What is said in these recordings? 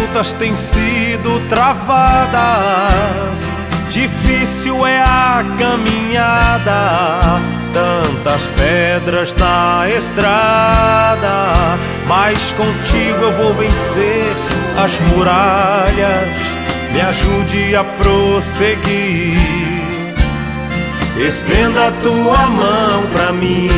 lutas têm sido travadas, difícil é a caminhada, tantas pedras na estrada, mas contigo eu vou vencer as muralhas. Me ajude a prosseguir, estenda a tua mão pra mim.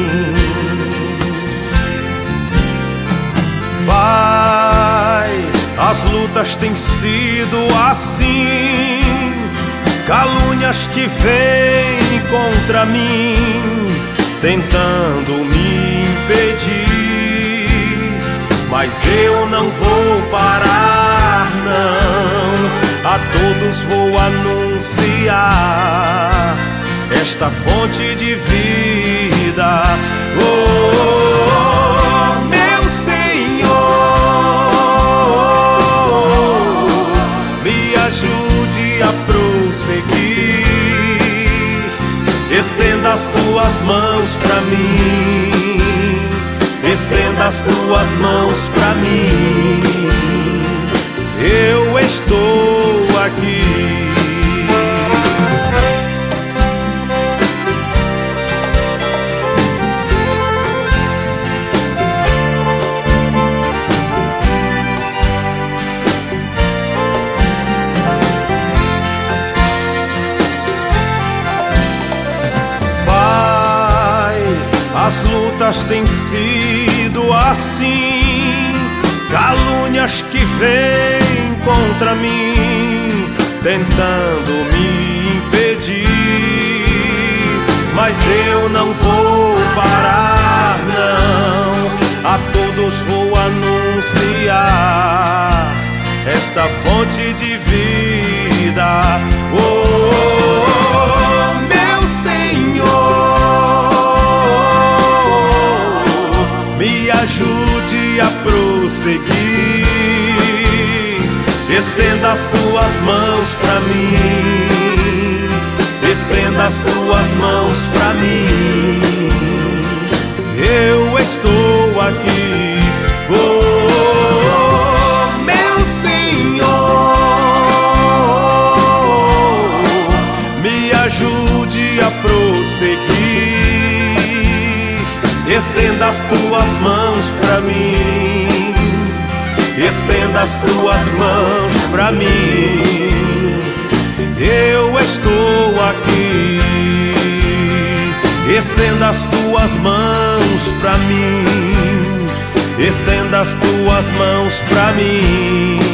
Pai, as lutas têm sido assim, calúnias que vêm contra mim, tentando me impedir, mas eu não vou parar, não. A todos vou anunciar esta fonte de vida. Oh, meu Senhor, me ajude a prosseguir, estenda as tuas mãos pra mim, estenda as tuas mãos pra mim. Eu estou aqui. As lutas têm sido assim, calúnias que vêm contra mim, tentando me impedir, mas eu não vou parar, não. A todos vou anunciar esta fonte de vida. Oh, meu Senhor, me ajude a prosseguir, estenda as tuas mãos pra mim, estenda as tuas mãos pra mim. Eu estou aqui. Oh, meu Senhor, me ajude a prosseguir, estenda as tuas mãos pra mim, estenda as tuas mãos pra mim. Eu estou aqui. Estenda as tuas mãos pra mim, estenda as tuas mãos pra mim.